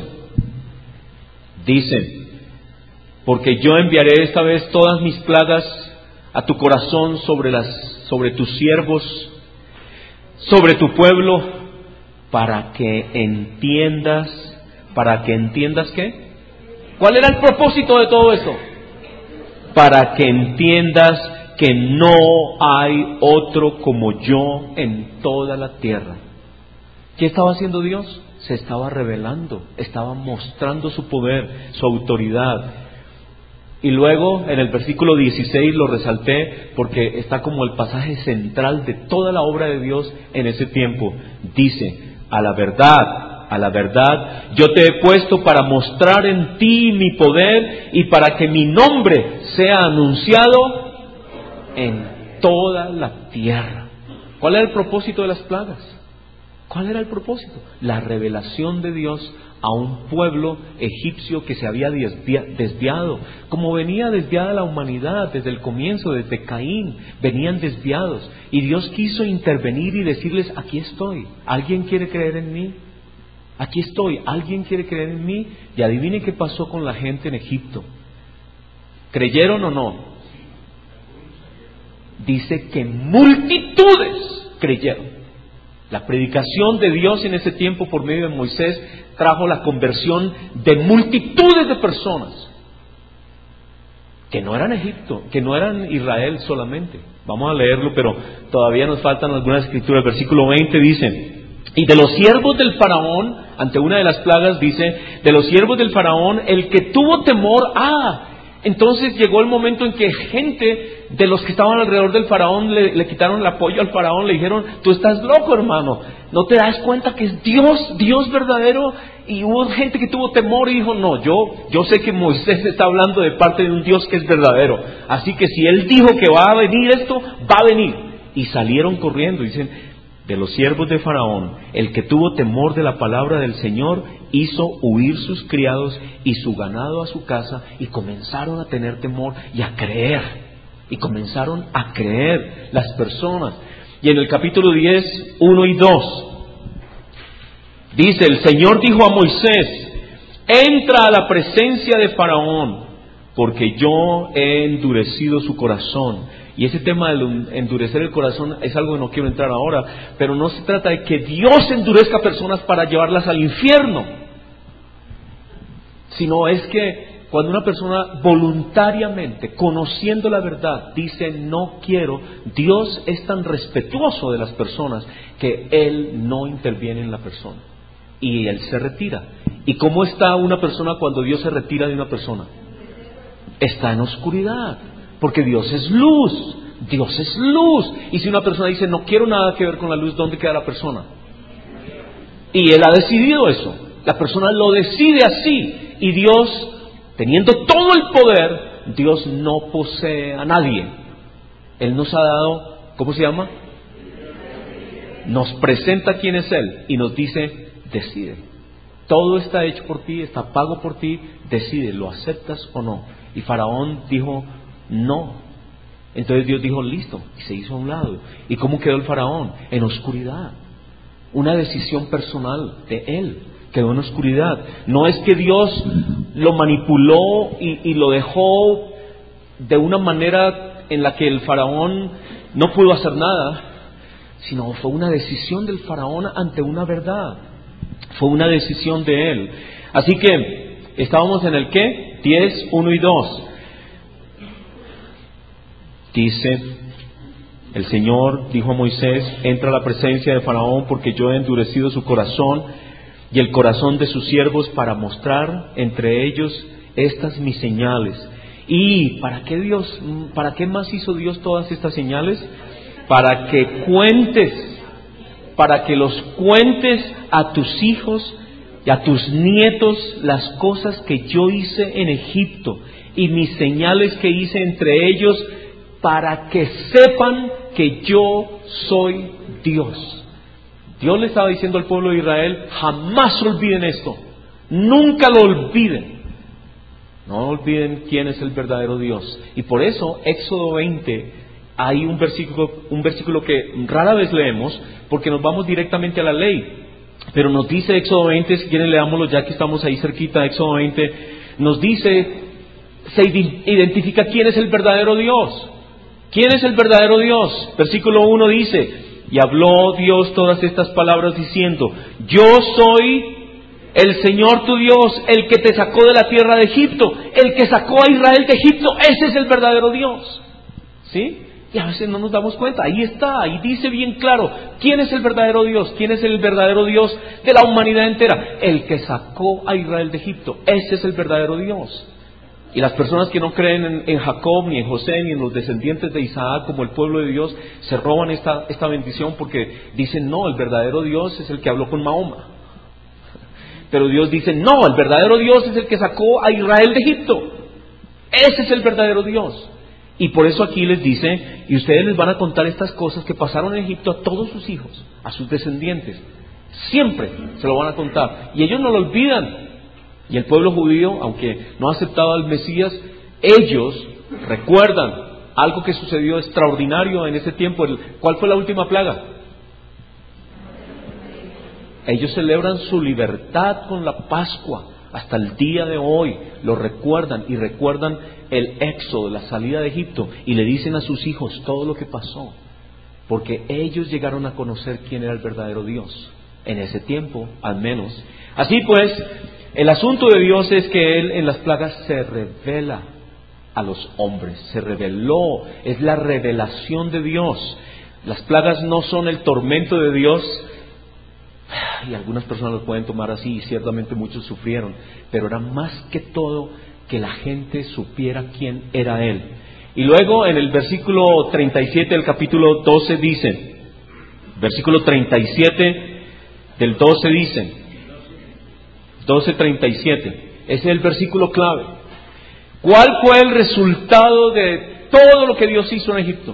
dice: porque yo enviaré esta vez todas mis plagas a tu corazón, sobre tus siervos, sobre tu pueblo, para que entiendas ¿qué? ¿Cuál era el propósito de todo eso? Para que entiendas que no hay otro como yo en toda la tierra. ¿Qué estaba haciendo Dios? Se estaba revelando, estaba mostrando su poder, su autoridad. Y luego en el versículo 16 lo resalté porque está como el pasaje central de toda la obra de Dios en ese tiempo. Dice: a la verdad, yo te he puesto para mostrar en ti mi poder, y para que mi nombre sea anunciado en toda la tierra. ¿Cuál era el propósito de las plagas? ¿Cuál era el propósito? La revelación de Dios a un pueblo egipcio que se había desviado, como venía desviada la humanidad desde el comienzo, desde Caín, venían desviados, y Dios quiso intervenir y decirles: aquí estoy, ¿alguien quiere creer en mí? Aquí estoy, ¿alguien quiere creer en mí? Y adivine qué pasó con la gente en Egipto. ¿Creyeron o no? Dice que multitudes creyeron. La predicación de Dios en ese tiempo por medio de Moisés trajo la conversión de multitudes de personas. que no eran Egipto, que no eran Israel solamente. Vamos a leerlo, pero todavía nos faltan algunas escrituras. El versículo 20 dice: y de los siervos del faraón, ante una de las plagas dice, de los siervos del faraón, el que tuvo temor, entonces llegó el momento en que gente de los que estaban alrededor del faraón le quitaron el apoyo al faraón, le dijeron: tú estás loco, hermano, ¿no te das cuenta que es Dios verdadero? Y hubo gente que tuvo temor y dijo: no, yo sé que Moisés está hablando de parte de un Dios que es verdadero, así que si él dijo que va a venir esto, va a venir. Y salieron corriendo. Dicen: de los siervos de Faraón, el que tuvo temor de la palabra del Señor, hizo huir sus criados y su ganado a su casa, y comenzaron a tener temor y a creer. Y comenzaron a creer las personas. Y en el capítulo 10, 1 y 2, dice: el Señor dijo a Moisés: entra a la presencia de Faraón, porque yo he endurecido su corazón. Y ese tema de endurecer el corazón es algo que no quiero entrar ahora, pero no se trata de que Dios endurezca personas para llevarlas al infierno, sino es que cuando una persona voluntariamente, conociendo la verdad, dice: no quiero, Dios es tan respetuoso de las personas que Él no interviene en la persona y Él se retira. ¿Y cómo está una persona cuando Dios se retira de una persona? Está en oscuridad, porque Dios es luz. Dios es luz. Y si una persona dice: no quiero nada que ver con la luz, ¿dónde queda la persona? Y Él ha decidido eso. La persona lo decide así. Y Dios, teniendo todo el poder, Dios no posee a nadie. Él nos ha dado, ¿cómo se llama? Nos presenta quién es Él y nos dice: decide. Todo está hecho por ti, está pago por ti, decide, ¿lo aceptas o no? Y Faraón dijo: no. Entonces Dios dijo: listo, y se hizo a un lado. ¿Y cómo quedó el faraón? En oscuridad. Una decisión personal de él, quedó en oscuridad. No es que Dios lo manipuló y lo dejó de una manera en la que el faraón no pudo hacer nada, sino fue una decisión del faraón ante una verdad. Fue una decisión de él. Así que estábamos en el ¿qué? 10, 1 y 2. Dice: el Señor dijo a Moisés: entra a la presencia de Faraón, porque yo he endurecido su corazón y el corazón de sus siervos, para mostrar entre ellos estas mis señales. ¿Y para qué más hizo Dios todas estas señales? Para que los cuentes a tus hijos y a tus nietos las cosas que yo hice en Egipto y mis señales que hice entre ellos, para que sepan que yo soy Dios. Dios le estaba diciendo al pueblo de Israel: jamás olviden esto, nunca lo olviden, no olviden quién es el verdadero Dios. Y por eso Éxodo 20, hay un versículo que rara vez leemos, porque nos vamos directamente a la ley, pero nos dice Éxodo 20, si quieren leámoslo ya que estamos ahí cerquita. Éxodo 20 nos dice, se identifica quién es el verdadero Dios. ¿Quién es el verdadero Dios? Versículo 1 dice: y habló Dios todas estas palabras diciendo: yo soy el Señor tu Dios, el que te sacó de la tierra de Egipto, el que sacó a Israel de Egipto. Ese es el verdadero Dios. ¿Sí? Y a veces no nos damos cuenta. Ahí está, ahí dice bien claro quién es el verdadero Dios. ¿Quién es el verdadero Dios de la humanidad entera? El que sacó a Israel de Egipto. Ese es el verdadero Dios. Y las personas que no creen en Jacob, ni en José, ni en los descendientes de Isaac como el pueblo de Dios, se roban esta bendición, porque dicen: no, el verdadero Dios es el que habló con Mahoma. Pero Dios dice: no, el verdadero Dios es el que sacó a Israel de Egipto. Ese es el verdadero Dios. Y por eso aquí les dice: y ustedes les van a contar estas cosas que pasaron en Egipto a todos sus hijos, a sus descendientes. Siempre se lo van a contar. Y ellos no lo olvidan. Y el pueblo judío, aunque no aceptaba al Mesías, ellos recuerdan algo que sucedió extraordinario en ese tiempo. ¿Cuál fue la última plaga? Ellos celebran su libertad con la Pascua. Hasta el día de hoy lo recuerdan, y recuerdan el éxodo, la salida de Egipto, y le dicen a sus hijos todo lo que pasó, porque ellos llegaron a conocer quién era el verdadero Dios, en ese tiempo al menos. Así pues, el asunto de Dios es que Él en las plagas se revela a los hombres, se reveló, es la revelación de Dios. Las plagas no son el tormento de Dios, y algunas personas lo pueden tomar así, y ciertamente muchos sufrieron, pero era más que todo que la gente supiera quién era Él. Y luego en el versículo 37 del capítulo 12 dice, versículo 37 del 12 dice, 12:37, ese es el versículo clave. ¿Cuál fue el resultado de todo lo que Dios hizo en Egipto?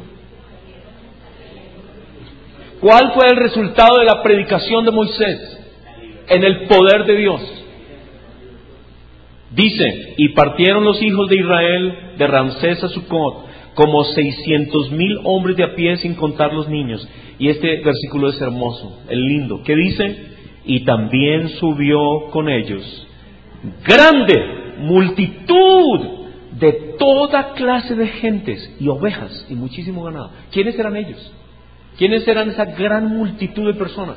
¿Cuál fue el resultado de la predicación de Moisés en el poder de Dios? Dice, y partieron los hijos de Israel de Ramsés a Sucot, como 600,000 hombres de a pie, sin contar los niños. Y este versículo es hermoso, es lindo. ¿Qué dice? Y también subió con ellos grande multitud de toda clase de gentes y ovejas y muchísimo ganado. ¿Quiénes eran ellos? ¿Quiénes eran esa gran multitud de personas?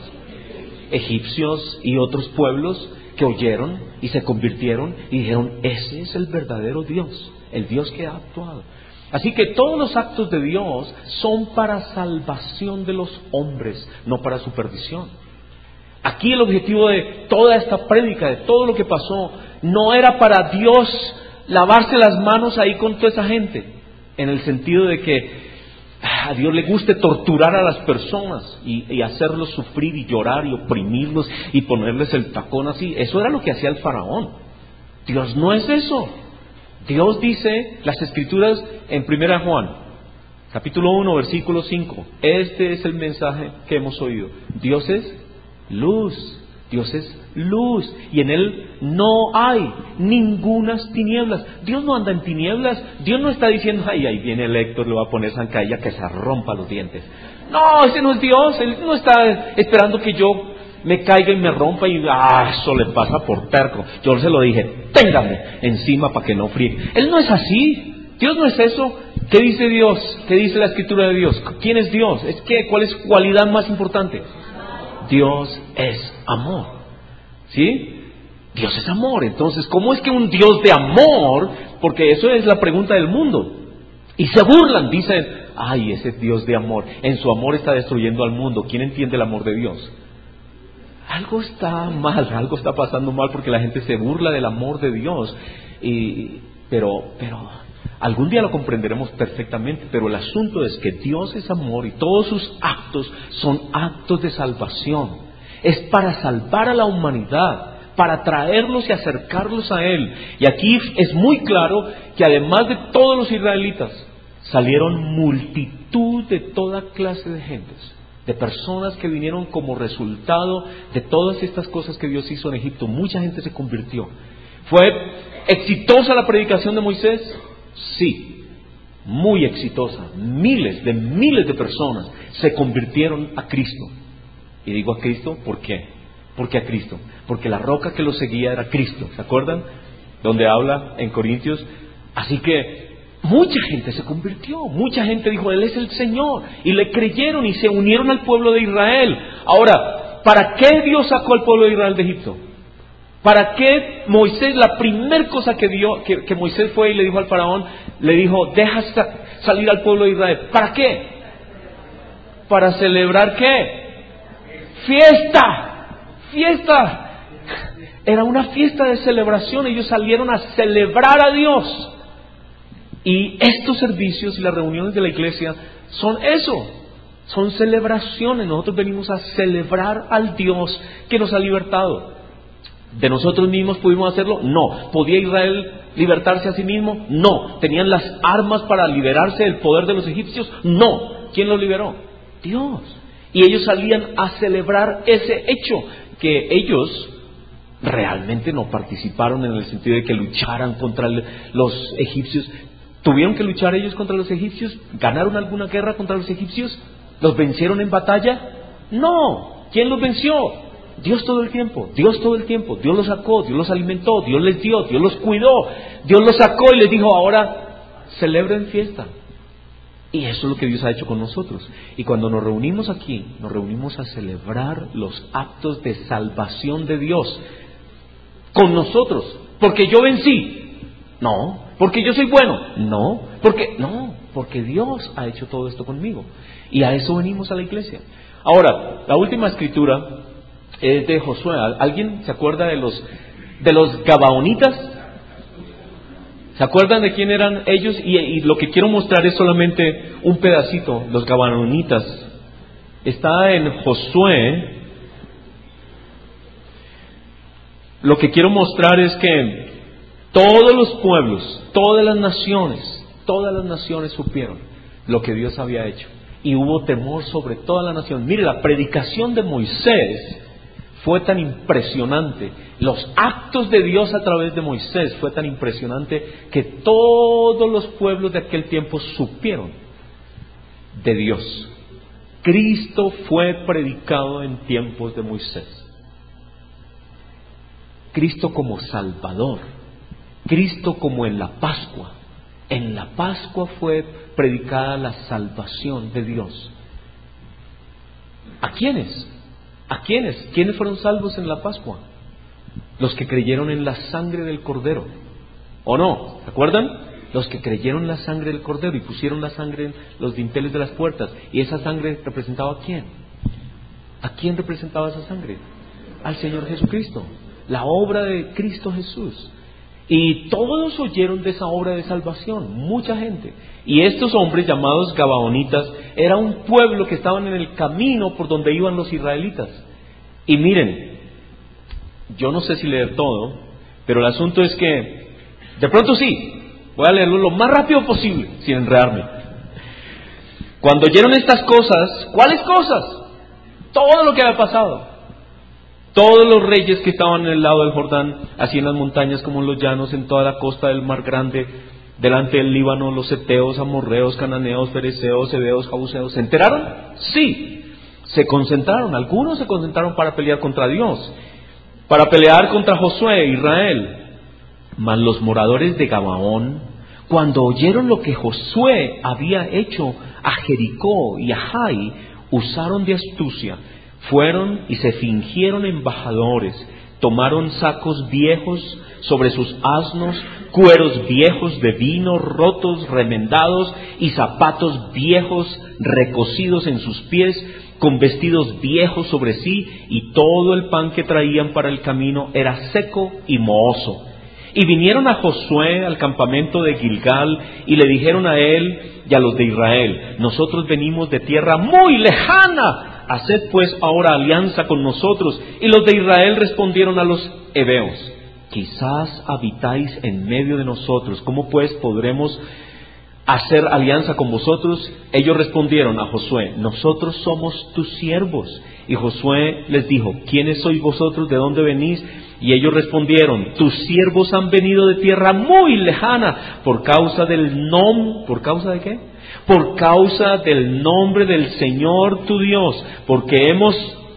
Egipcios y otros pueblos que oyeron y se convirtieron y dijeron, ese es el verdadero Dios, el Dios que ha actuado. Así que todos los actos de Dios son para salvación de los hombres, no para su perdición. Aquí el objetivo de toda esta prédica, de todo lo que pasó, no era para Dios lavarse las manos ahí con toda esa gente, en el sentido de que a Dios le guste torturar a las personas y hacerlos sufrir y llorar y oprimirlos y ponerles el tacón así. Eso era lo que hacía el faraón. Dios no es eso. Dios dice, las Escrituras en 1 Juan, capítulo 1, versículo 5, este es el mensaje que hemos oído. Dios es luz, Dios es luz, y en Él no hay ningunas tinieblas. Dios no anda en tinieblas. Dios no está diciendo, ay, ahí viene el Héctor, le va a poner zancadilla que se rompa los dientes. No, ese no es Dios. Él no está esperando que yo me caiga y me rompa y eso le pasa por terco. Yo se lo dije, téngame encima para que no friegue. Él no es así. Dios no es eso. ¿Qué dice Dios? ¿Qué dice la Escritura de Dios? ¿Quién es Dios? ¿Cuál es cualidad más importante? Dios es amor. ¿Sí? Dios es amor. Entonces, ¿cómo es que un Dios de amor? Porque eso es la pregunta del mundo. Y se burlan, dicen, ay, ese Dios de amor, en su amor está destruyendo al mundo. ¿Quién entiende el amor de Dios? Algo está mal, algo está pasando mal porque la gente se burla del amor de Dios. Pero algún día lo comprenderemos perfectamente. Pero el asunto es que Dios es amor y todos sus actos son actos de salvación. Es para salvar a la humanidad, para traerlos y acercarlos a Él. Y aquí es muy claro que además de todos los israelitas, salieron multitud de toda clase de gentes, de personas que vinieron como resultado de todas estas cosas que Dios hizo en Egipto. Mucha gente se convirtió. ¿Fue exitosa la predicación de Moisés? Sí, muy exitosa. Miles de personas se convirtieron a Cristo. Y digo a Cristo, ¿por qué? ¿Por qué a Cristo? Porque la roca que lo seguía era Cristo. ¿Se acuerdan? Donde habla en Corintios. Así que mucha gente se convirtió. Mucha gente dijo, Él es el Señor. Y le creyeron y se unieron al pueblo de Israel. Ahora, ¿para qué Dios sacó al pueblo de Israel de Egipto? ¿Para qué Moisés, la primera cosa que Moisés fue y le dijo al faraón, le dijo, deja salir al pueblo de Israel? ¿Para qué? ¿Para celebrar qué? Fiesta. Era una fiesta de celebración. Ellos salieron a celebrar a Dios. Y estos servicios y las reuniones de la iglesia son eso. Son celebraciones. Nosotros venimos a celebrar al Dios que nos ha libertado. ¿De nosotros mismos pudimos hacerlo? No. ¿Podía Israel libertarse a sí mismo? No. ¿Tenían las armas para liberarse del poder de los egipcios? No. ¿Quién los liberó? Dios. Y ellos salían a celebrar ese hecho, que ellos realmente no participaron en el sentido de que lucharan contra los egipcios. ¿Tuvieron que luchar ellos contra los egipcios? ¿Ganaron alguna guerra contra los egipcios? ¿Los vencieron en batalla? No. ¿Quién los venció? Dios todo el tiempo. Dios los sacó, Dios los alimentó, Dios les dio, Dios los cuidó. Dios los sacó y les dijo, ahora celebren fiesta. Y eso es lo que Dios ha hecho con nosotros. Y cuando nos reunimos aquí, nos reunimos a celebrar los actos de salvación de Dios con nosotros. Porque yo vencí. No, porque yo soy bueno. No, porque Dios ha hecho todo esto conmigo. Y a eso venimos a la iglesia. Ahora, la última escritura es de Josué. ¿Alguien se acuerda de los Gabaonitas? ¿Se acuerdan de quién eran ellos? Y lo que quiero mostrar es solamente un pedacito. Los Gabaonitas. Está en Josué. Lo que quiero mostrar es que todos los pueblos, todas las naciones supieron lo que Dios había hecho. Y hubo temor sobre toda la nación. Mire, la predicación de Moisés fue tan impresionante. Los actos de Dios a través de Moisés fue tan impresionante que todos los pueblos de aquel tiempo supieron de Dios. Cristo fue predicado en tiempos de Moisés. Cristo como Salvador. Cristo como en la Pascua. En la Pascua fue predicada la salvación de Dios. ¿A quiénes? ¿A quiénes? ¿Quiénes fueron salvos en la Pascua? Los que creyeron en la sangre del Cordero. ¿O no? ¿Se acuerdan? Los que creyeron en la sangre del Cordero y pusieron la sangre en los dinteles de las puertas. ¿Y esa sangre representaba a quién? ¿A quién representaba esa sangre? Al Señor Jesucristo. La obra de Cristo Jesús. Y todos oyeron de esa obra de salvación, mucha gente. Y estos hombres llamados Gabaonitas era un pueblo que estaban en el camino por donde iban los israelitas. Y miren, yo no sé si leer todo, pero el asunto es que, de pronto sí, voy a leerlo lo más rápido posible, sin enredarme. Cuando oyeron estas cosas, ¿cuáles cosas? Todo lo que había pasado. Todos los reyes que estaban en el lado del Jordán, así en las montañas como en los llanos, en toda la costa del Mar Grande, delante del Líbano, los heteos, amorreos, cananeos, fereceos, heveos, jabuseos, ¿se enteraron? Sí, se concentraron. Algunos se concentraron para pelear contra Dios, para pelear contra Josué e Israel. Mas los moradores de Gabaón, cuando oyeron lo que Josué había hecho a Jericó y a Jai, usaron de astucia. Fueron y se fingieron embajadores, tomaron sacos viejos sobre sus asnos, cueros viejos de vino rotos, remendados, y zapatos viejos recocidos en sus pies, con vestidos viejos sobre sí, y todo el pan que traían para el camino era seco y mohoso. Y vinieron a Josué al campamento de Gilgal, y le dijeron a él y a los de Israel: nosotros venimos de tierra muy lejana, haced pues ahora alianza con nosotros. Y los de Israel respondieron a los heveos: quizás habitáis en medio de nosotros, ¿cómo pues podremos hacer alianza con vosotros? Ellos respondieron a Josué: nosotros somos tus siervos. Y Josué les dijo: ¿quiénes sois vosotros? ¿De dónde venís? Y ellos respondieron: tus siervos han venido de tierra muy lejana, por causa del nombre. ¿Por causa de qué? Por causa del nombre del Señor tu Dios, porque hemos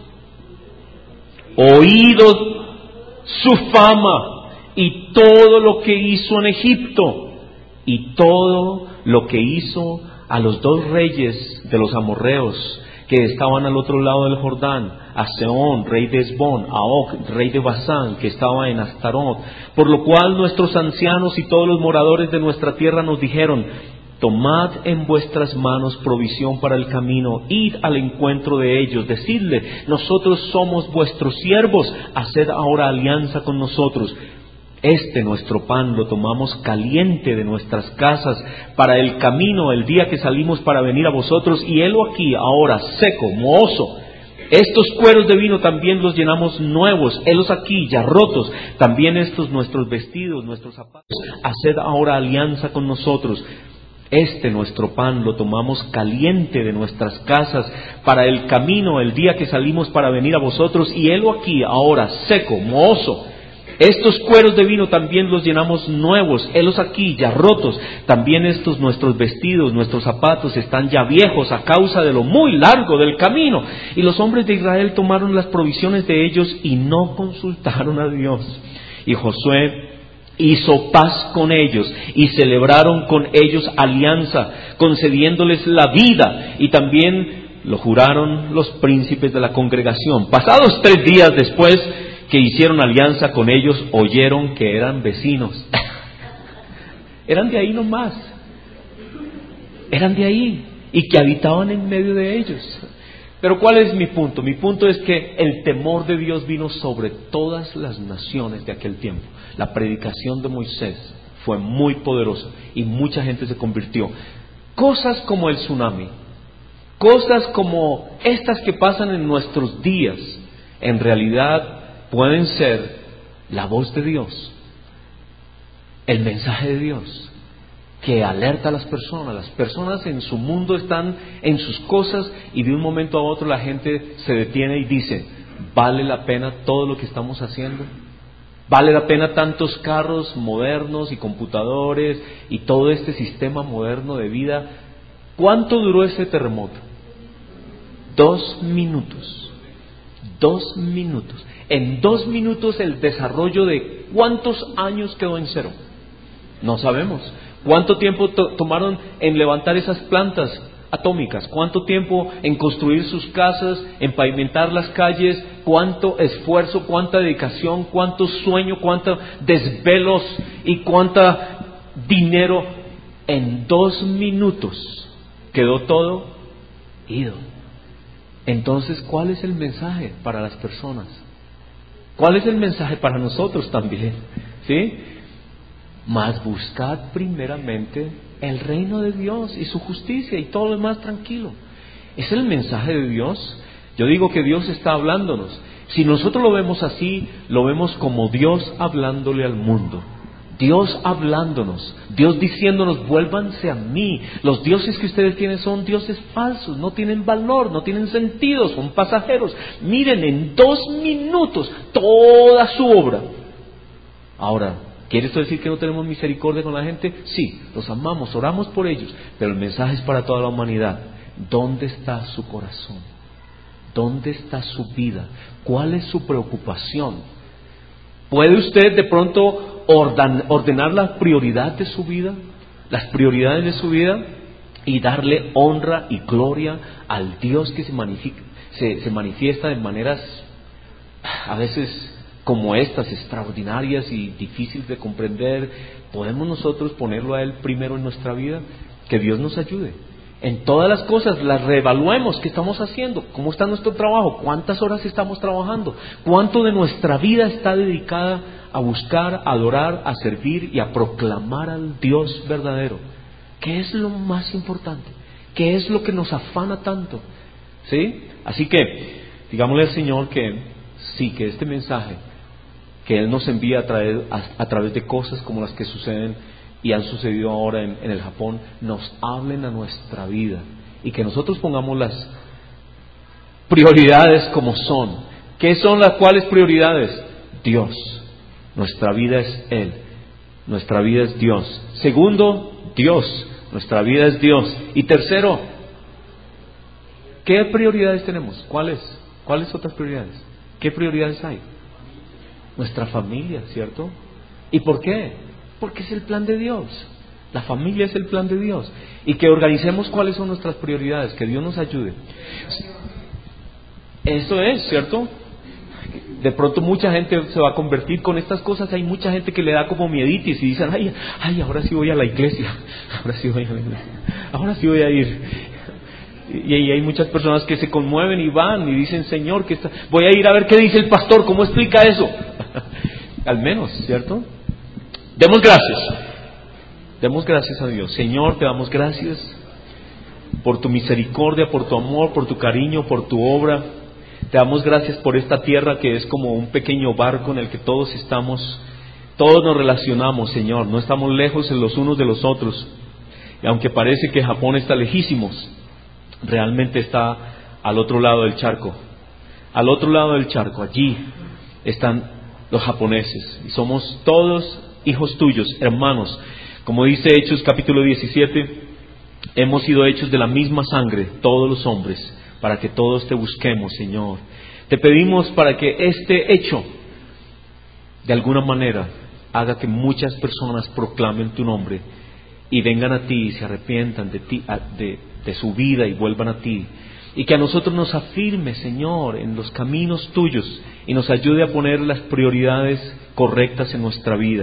oído su fama y todo lo que hizo en Egipto y todo lo que hizo a los dos reyes de los amorreos que estaban al otro lado del Jordán, a Sehón, rey de Hesbón, a Og, rey de Basán, que estaba en Astarot. Por lo cual nuestros ancianos y todos los moradores de nuestra tierra nos dijeron: tomad en vuestras manos provisión para el camino, id al encuentro de ellos, decidle: nosotros somos vuestros siervos, haced ahora alianza con nosotros. Nuestro pan lo tomamos caliente de nuestras casas para el camino el día que salimos para venir a vosotros, y helo aquí ahora seco, mohoso. Estos cueros de vino también los llenamos nuevos, helos aquí ya rotos. También estos nuestros vestidos, nuestros zapatos, haced ahora alianza con nosotros. Nuestro pan lo tomamos caliente de nuestras casas para el camino el día que salimos para venir a vosotros, y helo aquí ahora seco, mohoso. Estos cueros de vino también los llenamos nuevos, helos aquí ya rotos. También estos nuestros vestidos, nuestros zapatos están ya viejos a causa de lo muy largo del camino. Y los hombres de Israel tomaron las provisiones de ellos y no consultaron a Dios. Y Josué hizo paz con ellos y celebraron con ellos alianza, concediéndoles la vida, y también lo juraron los príncipes de la congregación. Pasados 3 días después que hicieron alianza con ellos, oyeron que eran vecinos. eran de ahí nomás, eran de ahí y que habitaban en medio de ellos. Pero ¿cuál es mi punto? Mi punto es que el temor de Dios vino sobre todas las naciones de aquel tiempo. La predicación de Moisés fue muy poderosa y mucha gente se convirtió. Cosas como el tsunami, cosas como estas que pasan en nuestros días, en realidad pueden ser la voz de Dios, el mensaje de Dios, que alerta a las personas. Las personas en su mundo están en sus cosas y de un momento a otro la gente se detiene y dice, ¿vale la pena todo lo que estamos haciendo? ¿Vale la pena tantos carros modernos y computadores y todo este sistema moderno de vida? ¿Cuánto duró ese terremoto? 2 minutos. 2 minutos. En 2 minutos el desarrollo de ¿cuántos años quedó en cero? No sabemos. ¿Cuánto tiempo tomaron en levantar esas plantas atómicas? ¿Cuánto tiempo en construir sus casas, en pavimentar las calles? ¿Cuánto esfuerzo, cuánta dedicación, cuánto sueño, cuántos desvelos y cuánto dinero? En 2 minutos quedó todo ido. Entonces, ¿cuál es el mensaje para las personas? ¿Cuál es el mensaje para nosotros también? ¿Sí? Mas buscad primeramente el reino de Dios y su justicia y todo lo demás tranquilo. ¿Es el mensaje de Dios? Yo digo que Dios está hablándonos. Si nosotros lo vemos así, lo vemos como Dios hablándole al mundo. Dios hablándonos, Dios diciéndonos, vuélvanse a mí. Los dioses que ustedes tienen son dioses falsos, no tienen valor, no tienen sentido, son pasajeros. Miren, en 2 minutos toda su obra. Ahora, ¿quiere esto decir que no tenemos misericordia con la gente? Sí, los amamos, oramos por ellos, pero el mensaje es para toda la humanidad. ¿Dónde está su corazón? ¿Dónde está su vida? ¿Cuál es su preocupación? ¿Puede usted de pronto ordenar la prioridad de su vida, las prioridades de su vida, y darle honra y gloria al Dios que se manifiesta de maneras a veces como estas, extraordinarias y difíciles de comprender? ¿Podemos nosotros ponerlo a Él primero en nuestra vida? Que Dios nos ayude. En todas las cosas las reevaluemos. ¿Qué estamos haciendo? ¿Cómo está nuestro trabajo? ¿Cuántas horas estamos trabajando? ¿Cuánto de nuestra vida está dedicada a buscar, a adorar, a servir y a proclamar al Dios verdadero? ¿Qué es lo más importante? ¿Qué es lo que nos afana tanto? ¿Sí? Así que, digámosle al Señor que sí, que este mensaje que Él nos envía a través de cosas como las que suceden y han sucedido ahora en el Japón, nos hablen a nuestra vida y que nosotros pongamos las prioridades como son. ¿Qué son las cuales prioridades? Dios. Nuestra vida es Él. Nuestra vida es Dios. Segundo, Dios. Nuestra vida es Dios. Y tercero, ¿qué prioridades tenemos? ¿Cuáles otras prioridades? ¿Qué prioridades hay? Nuestra familia, ¿cierto? ¿Y por qué? Porque es el plan de Dios. La familia es el plan de Dios. Y que organicemos cuáles son nuestras prioridades. Que Dios nos ayude. Eso es, ¿cierto? De pronto mucha gente se va a convertir con estas cosas. Hay mucha gente que le da como mieditis y dicen, ay, ahora sí voy a la iglesia. Ahora sí voy a ir. Y hay muchas personas que se conmueven y van y dicen, Señor, voy a ir a ver qué dice el pastor, ¿cómo explica eso? Al menos, ¿cierto? Demos gracias a Dios. Señor, te damos gracias por tu misericordia, por tu amor, por tu cariño, por tu obra. Te damos gracias por esta tierra que es como un pequeño barco en el que todos nos relacionamos, Señor. No estamos lejos los unos de los otros. Y aunque parece que Japón está lejísimos, realmente está al otro lado del charco. Al otro lado del charco, allí están los japoneses. Y somos todos hijos tuyos, hermanos. Como dice Hechos capítulo 17, hemos sido hechos de la misma sangre, todos los hombres, para que todos te busquemos, Señor. Te pedimos para que este hecho, de alguna manera, haga que muchas personas proclamen tu nombre y vengan a ti y se arrepientan de su vida y vuelvan a ti. Y que a nosotros nos afirme, Señor, en los caminos tuyos y nos ayude a poner las prioridades correctas en nuestra vida.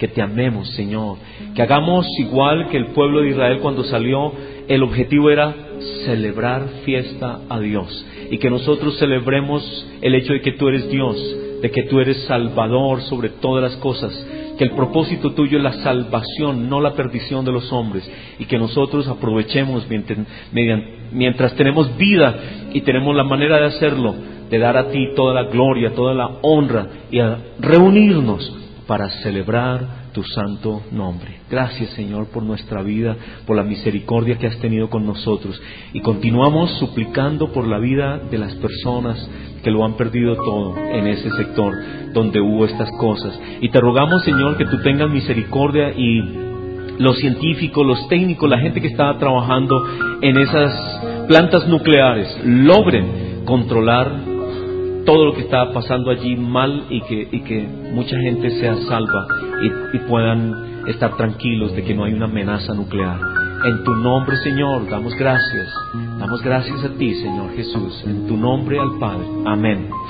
que te amemos, Señor, que hagamos igual que el pueblo de Israel cuando salió. El objetivo era celebrar fiesta a Dios, y que nosotros celebremos el hecho de que tú eres Dios, de que tú eres Salvador sobre todas las cosas, que el propósito tuyo es la salvación, no la perdición de los hombres, y que nosotros aprovechemos mientras tenemos vida y tenemos la manera de hacerlo, de dar a ti toda la gloria, toda la honra, y a reunirnos para celebrar tu santo nombre. Gracias, Señor, por nuestra vida, por la misericordia que has tenido con nosotros, y continuamos suplicando por la vida de las personas que lo han perdido todo en ese sector donde hubo estas cosas. Y te rogamos, Señor, que tú tengas misericordia, y los científicos, los técnicos, la gente que estaba trabajando en esas plantas nucleares logren controlar todo lo que estaba pasando allí mal, y que mucha gente sea salva y puedan estar tranquilos de que no hay una amenaza nuclear. En tu nombre, Señor, damos gracias a ti, Señor Jesús, en tu nombre al Padre. Amén.